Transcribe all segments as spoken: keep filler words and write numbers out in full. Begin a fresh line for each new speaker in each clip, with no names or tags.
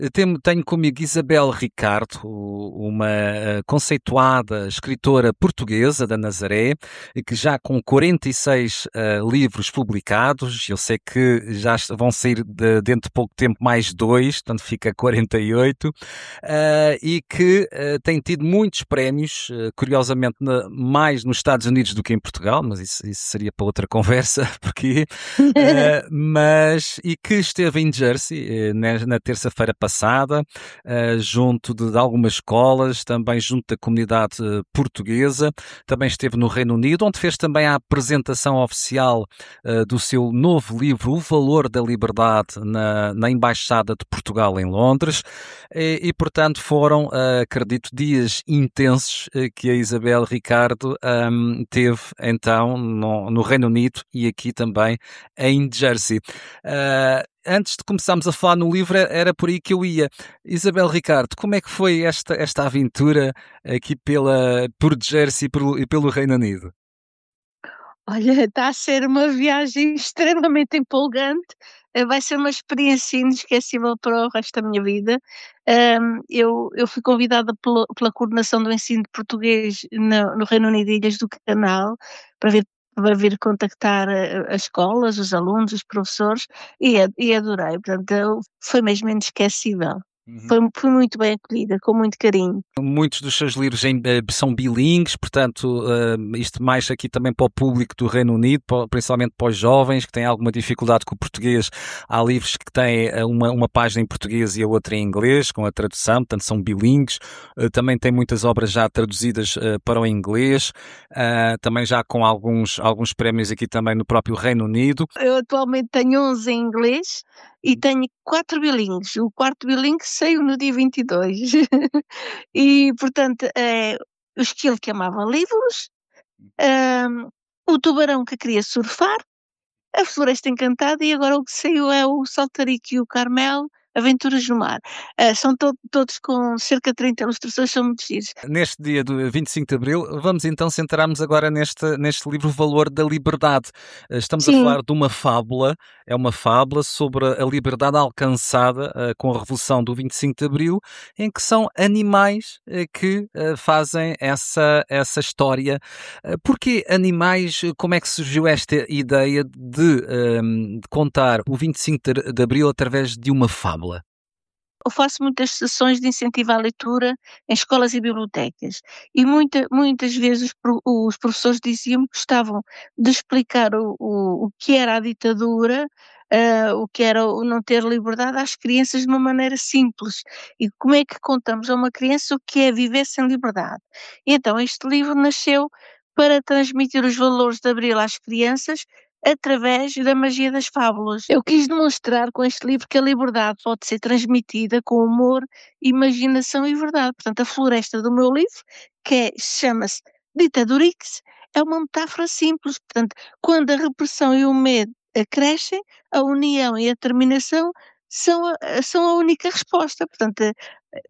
Tenho, tenho comigo Isabel Ricardo, uma conceituada escritora portuguesa da Nazaré, que já com quarenta e seis uh, livros publicados, eu sei que já vão sair de, dentro de pouco tempo mais dois, portanto fica quarenta e oito, uh, e que uh, tem tido muitos prémios, uh, curiosamente na, mais nos Estados Unidos do que em Portugal, mas isso, isso seria para outra conversa, porque, uh, mas, e que esteve em Jersey, uh, na, na terça-feira passada, uh, junto de, de algumas escolas, também junto da comunidade uh, portuguesa, também esteve no Reino Unido, onde fez também a apresentação oficial uh, do seu novo livro, O Valor da Liberdade, na, na Embaixada de Portugal em Londres, e, e portanto foram, uh, acredito, dias intensos uh, que a Isabel Ricardo um, teve então no, no Reino Unido e aqui também em Jersey. Uh, Antes de começarmos a falar no livro, era por aí que eu ia. Isabel Ricardo, como é que foi esta, esta aventura aqui pela, por Jersey e pelo, e pelo Reino Unido?
Olha, está a ser uma viagem extremamente empolgante, eh, vai ser uma experiência inesquecível para o resto da minha vida. Hum, eu eu fui convidada pela pela coordenação do ensino de português no no Reino Unido e Ilhas do Canal, para vir para vir contactar a as escolas, os alunos, os professores, e a e adorei, portanto, eu foi mesmo inesquecível.
Uhum.
Foi fui muito bem acolhida, com muito carinho.
Muitos dos seus livros em, eh, são bilíngues, portanto, eh, isto mais aqui também para o público do Reino Unido, para- principalmente para os jovens que têm alguma dificuldade com o português. Há livros que têm eh, uma, uma página em português e a outra em inglês, com a tradução, portanto são bilíngues. Eh, também tem muitas obras já traduzidas eh, para o inglês, eh, também já com alguns, alguns prémios aqui também no próprio Reino Unido.
Eu atualmente tenho onze em inglês e tenho quatro bilíngues. O quarto bilingue saiu no dia vinte e dois. E, portanto, é O Esquilo que Amava Livros, hum, O Tubarão que Queria Surfar, A Floresta Encantada e agora o que saiu é o Saltarico e o Carmelo, Aventuras no Mar. Ah, são to todos com cerca de trinta ilustrações, são muito giros.
Neste dia do vinte e cinco de Abril, vamos então centrar-nos agora neste, neste livro O Valor da Liberdade. Eh, Estamos a
Sim.
falar de uma fábula, é uma fábula sobre a liberdade alcançada eh, com a Revolução do vinte e cinco de Abril, em que são animais eh, que eh, fazem essa, essa história. Eh, Porquê animais? Como é que surgiu esta ideia de, ehm, de contar o vinte e cinco de de Abril através de uma fábula?
Eu faço muitas sessões de incentivo à leitura em escolas e bibliotecas e muita muitas vezes os pro os professores diziam-me que gostavam de explicar o o o que era a ditadura, hã, o que era o não ter liberdade às crianças de uma maneira simples. E como é que contamos a uma criança o que é viver sem liberdade? E então este livro nasceu para transmitir os valores de Abril às crianças através da magia das fábulas. Eu quis demonstrar com este livro que a liberdade pode ser transmitida com humor, imaginação e verdade. Portanto, a floresta do meu livro, que é chama-se Ditadurix, é uma metáfora simples. Portanto, quando a repressão e o medo crescem, a união e a determinação são a são a única resposta. Portanto, eh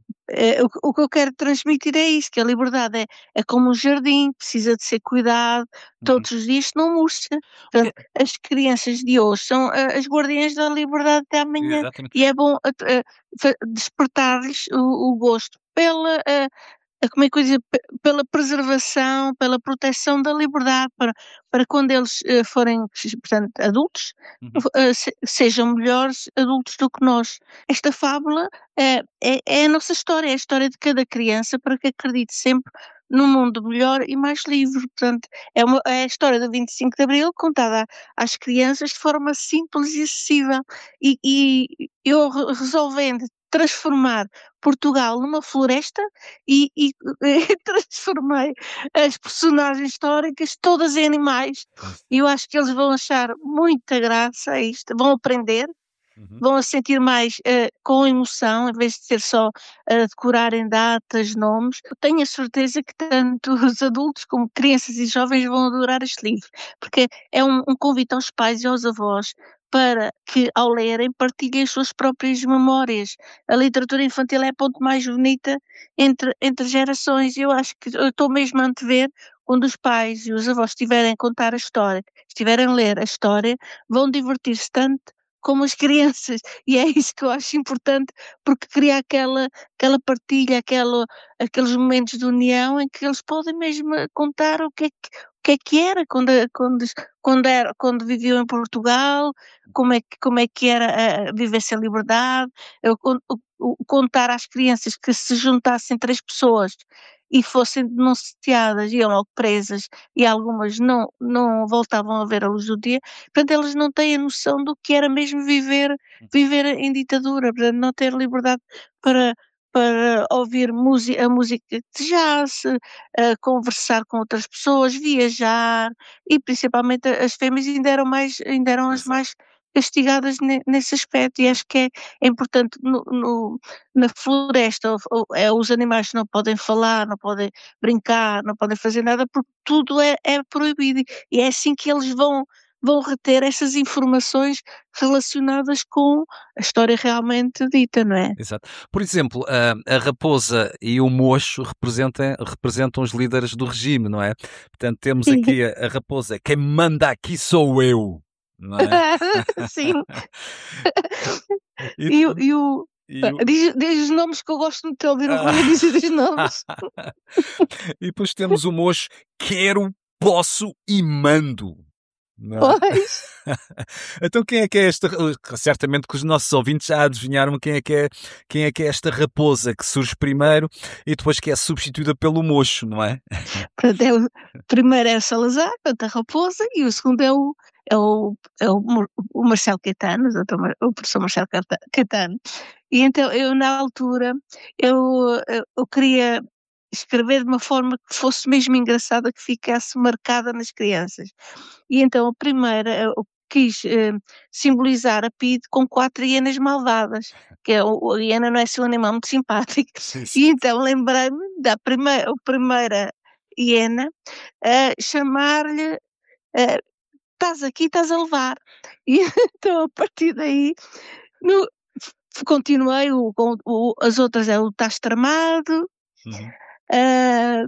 eh, o que o que eu quero transmitir é isso, que a liberdade é é como um jardim, precisa de ser cuidado
Uhum.
todos os dias, senão murcha. Portanto, as crianças de hoje são a as guardiãs da liberdade de amanhã
Exatamente.
e é bom a eh, fa despertar-lhes o o gosto pela, eh, a como é que eu ia dizer, pe pela preservação, pela proteção da liberdade, para para quando eles, eh, forem, portanto, adultos,
Uhum.
eh, se sejam melhores adultos do que nós. Esta fábula é é é a nossa história, é a história de cada criança para que acredite sempre num mundo melhor e mais livre. Portanto, é uma é a história do vinte e cinco de Abril contada a- às crianças de forma simples e acessível. E e eu re resolvendo transformar Portugal numa floresta e e transformei as personagens históricas todas em animais. E eu acho que eles vão achar muita graça a isto, vão aprender,
Uhum.
vão a sentir mais, eh, com emoção, em vez de ser só a decorarem datas, nomes. Eu tenho a certeza que tanto os adultos como crianças e jovens vão adorar este livro, porque é um um convite aos pais e aos avós para que, ao lerem, partilhem as suas próprias memórias. A literatura infantil é a ponte mais bonita entre entre gerações e eu acho que eu estou mesmo a antever quando os pais e os avós estiverem a contar a história, estiverem a ler a história, vão divertir-se tanto como as crianças, e é isso que eu acho importante, porque cria aquela aquela partilha, aquela aqueles momentos de união em que eles podem mesmo contar o que é que o que é que era quando quando quando era quando viviam em Portugal, como é que como é que era, ah, viver sem liberdade, eu con o o contar às crianças que se juntassem três pessoas e fossem denunciadas, iam logo presas e algumas não não voltavam a ver a luz do dia. Portanto, eles não têm a noção do que era mesmo viver viver em ditadura, portanto, não ter liberdade para para ouvir musi a música que desejasse, a conversar com outras pessoas, viajar e principalmente a- as fêmeas ainda eram mais ainda eram as
Exato.
mais castigadas ne nesse aspecto e acho que é é importante no no na floresta, ou ou é os animais não podem falar, não podem brincar, não podem fazer nada, porque tudo é é proibido e é assim que eles vão vão reter essas informações relacionadas com a história realmente dita, não é?
Exato. Por exemplo, a, a raposa e o mocho representam, representam os líderes do regime, não é? Portanto, temos aqui a, a raposa, quem manda aqui sou eu, não é?
Sim.
E,
E o e o
e o-
diz diz os nomes que eu gosto muito de te ouvir o Rui a dizer os nomes.
e depois temos o mocho, quero, posso e mando. Não é?
Pois.
Então quem é que é esta? Certamente que os nossos ouvintes já adivinharam quem é que é, quem é que é esta raposa que surge primeiro e depois que é substituída pelo mocho, não é?
Portanto, é o primeiro é o Salazar, portanto, a raposa, e o segundo é o é o é o Mar o Marcelo Caetano, o doutor Mar o professor Marcelo Cata Caetano. E então eu na altura, eu eu eu queria escrever de uma forma que fosse mesmo engraçada, que ficasse marcada nas crianças. E então a primeira, eu quis, eh, simbolizar a P I D com quatro hienas malvadas, que é o a hiena não é assim um animal muito simpático. E
Exato.
então lembrei-me da primeira a primeira hiena a chamar-lhe, eh: "Estás aqui, estás a levar". E então a partir daí no f continuei o com o as outras é o "Estás tramado",
Uhum.
hã,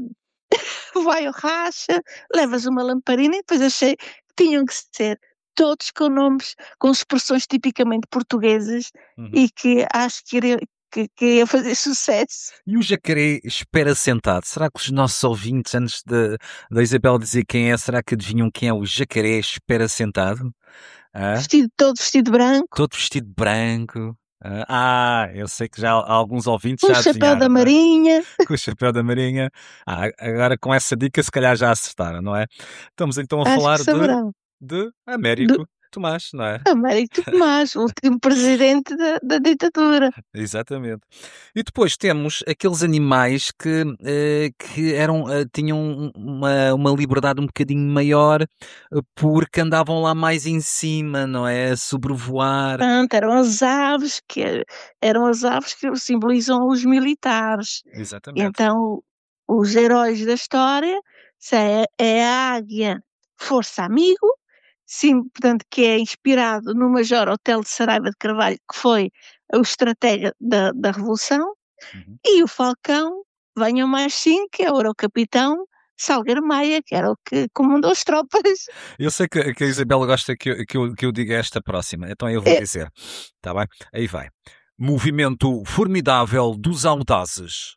"Vai ao racha", "Levas uma lamparina", e depois achei que tinham que ser todos com nomes com expressões tipicamente portuguesas
Uhum.
e que acho que iria que que ia fazer sucesso.
E o jacaré espera sentado. Será que os nossos ouvintes, antes de, da Isabel dizer quem é, será que adivinham quem é o jacaré espera sentado? Ah?
Vestido todo vestido branco,
Todo vestido de branco. Ah, ah, eu sei que já alguns ouvintes
com o
já
chapéu da
adivinharam, não é?
marinha.
Com o chapéu da marinha. Ah, agora com essa dica se calhar já acertaram, não é? Estamos então a
Acho que
falar de,
saberão.
de
Do
Américo Tomás, não é?
Américo Tomás, o último presidente da da ditadura.
Exatamente. E depois temos aqueles animais que, eh, que eram, eh, tinham um- uma, uma liberdade um bocadinho maior, eh, porque andavam lá mais em cima, não é? A sobrevoar.
Pronto, eram as aves que eram as aves que simbolizam os militares.
Exatamente.
Então, os heróis da história se é é a águia Força Amigo, sim, portanto, que é inspirado no Major Otelo de Saraiva de Carvalho, que foi o estratega da da revolução,
Uhum.
e o falcão, venham mais cinco, que era o capitão Salgueiro Maia, que era o que comandou as tropas.
Eu sei que, que a Isabela gosta que eu, que, eu, que eu diga esta próxima, então eu vou
É,
dizer. Está bem? Aí vai. Movimento formidável dos audazes.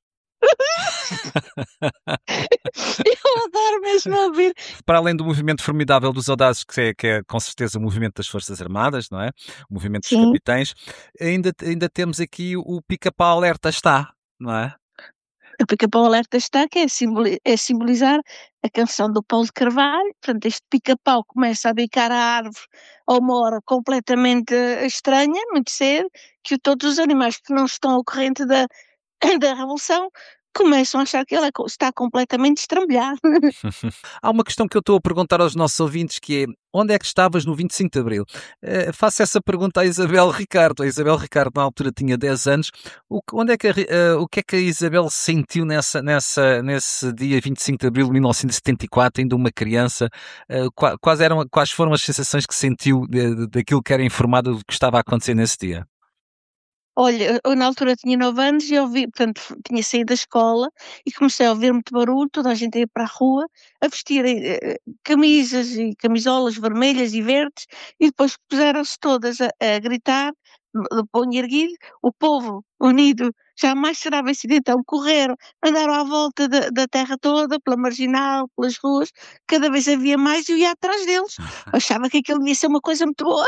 eu adoro mesmo ouvir.
Para além do movimento formidável dos audazes, que é, que é com certeza o movimento das Forças Armadas, não é? O movimento dos
Sim.
capitães, ainda, ainda temos aqui o pica-pau alerta está, não é?
O Pica-Pau Alerta está, que é simboli é simbolizar a canção do Paulo de Carvalho, portanto este pica-pau começa a bicar a árvore a uma hora completamente eh, estranha, muito cedo, que todos os animais que não estão ao corrente da da revolução começam a achar que ele é co está completamente estrambelhado.
Há uma questão que eu estou a perguntar aos nossos ouvintes que é: onde é que estavas no vinte e cinco de Abril? Eh, faço essa pergunta à Isabel Ricardo. A Isabel Ricardo na altura tinha dez anos. O, que- onde é que a, Ri- eh, o que é que a Isabel sentiu nessa, nessa, nesse dia vinte e cinco de Abril de mil novecentos e setenta e quatro, ainda uma criança? Eh, qua- quais, eram, quais foram as sensações que sentiu de- de- daquilo que era informado do que estava a acontecer nesse dia?
Olha, eu na altura tinha nove anos e ouvi, portanto, f tinha saído da escola e comecei a ouvir muito barulho, toda a gente a ir para a rua, a vestir, eh eh, camisas e camisolas vermelhas e verdes, e depois puseram-se todas a a gritar, de de punho erguido, o povo unido jamais será vencido, então correram, andaram à volta da da terra toda, pela marginal, pelas ruas, cada vez havia mais e eu ia atrás deles. Achava que aquilo devia ser uma coisa muito boa.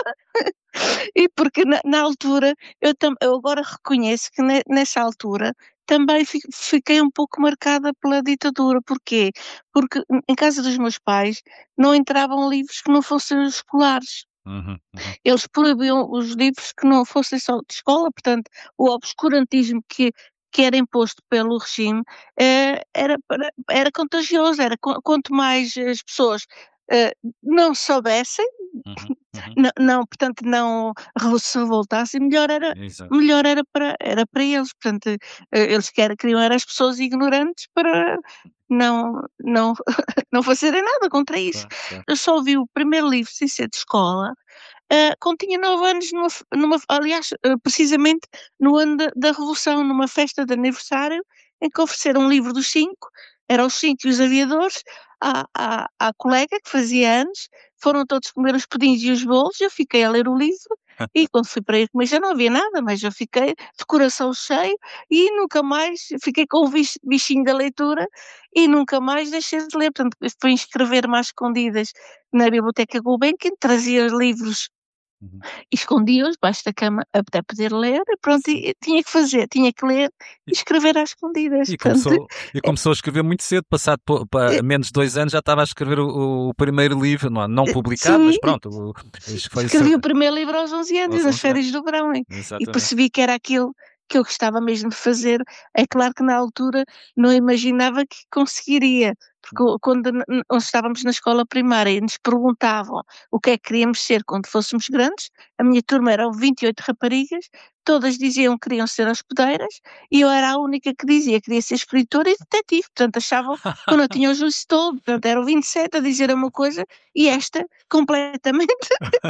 E porque na na altura eu tam eu agora reconheço que ne nessa altura também fi fiquei um pouco marcada pela ditadura. Porquê? Porque em em casa dos meus pais não entravam livros que não fossem os escolares.
Uhum, uhum.
Eles proibiam os livros que não fossem só de escola, portanto, o obscurantismo que que era imposto pelo regime, eh, era para era contagioso, era quan quanto mais as pessoas, eh, não soubessem,
Uhum, uhum.
Não não, portanto, não revo se revoltassem, melhor era
Exato.
melhor era para era para eles, portanto, eh, eles quer queriam era as pessoas ignorantes para não não não fazerem nada contra isso.
Claro, claro.
Eu só vi o primeiro livro sem ser de escola, ah, quando tinha nove anos numa f numa aliás, ah, precisamente no ano da da revolução, numa festa de aniversário, em que ofereceram um livro dos cinco, eram os cinco e os aviadores, à à à colega que fazia anos, foram todos comer os pudins e os bolos, eu fiquei a ler o livro, e quando fui para ir comer já não havia nada, mas eu fiquei de coração cheio e nunca mais fiquei com o bicho bichinho da leitura e nunca mais deixei de ler, portanto, fui inscrever-me às escondidas na biblioteca Gulbenkian, trazia livros
Uhum.
e escondia-os debaixo da cama até poder ler e pronto,
Sim.
e e tinha que fazer, tinha que ler
E
e escrever às escondidas,
e
portanto,
começou e começou a escrever muito cedo, passado po pa
eh
menos de dois anos já estava a escrever o o primeiro livro, não não
eh,
publicado,
sim,
mas pronto, o acho que foi o seu
escrevi o primeiro livro aos onze anos,
aos
nas
onze
férias
anos.
do verão, e e
Exatamente.
percebi que era aquilo que eu gostava mesmo de fazer. É claro que na altura não imaginava que conseguiria, porque o quando n n nós estávamos na escola primária e nos perguntavam o que é que queríamos ser quando fôssemos grandes, a minha turma eram vinte e oito raparigas, todas diziam que queriam ser hospedeiras e eu era a única que dizia que queria ser escritora e detetive, portanto achavam que eu não tinha o juízo todo, portanto eram vinte e sete a dizer uma coisa e esta completamente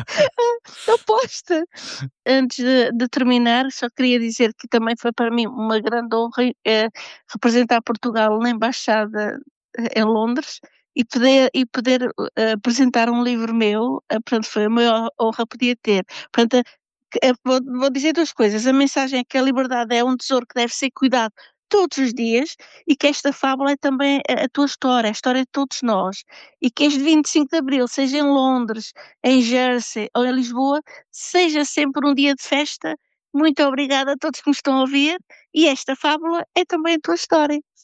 oposta. Antes de de terminar, só queria dizer que também foi para mim uma grande honra, eh, representar Portugal na embaixada, eh, em Londres e poder e poder, eh, apresentar um livro meu, eh, portanto foi a maior honra que podia ter. Portanto, que eh, vou vou dizer duas coisas, a mensagem é que a liberdade é um tesouro que deve ser cuidado todos os dias e que esta fábula é também a a tua história, a história de todos nós, e que este vinte e cinco de Abril, seja em Londres, em Jersey ou em Lisboa, seja sempre um dia de festa. Muito obrigada a todos que me estão a ouvir e esta fábula é também a tua história.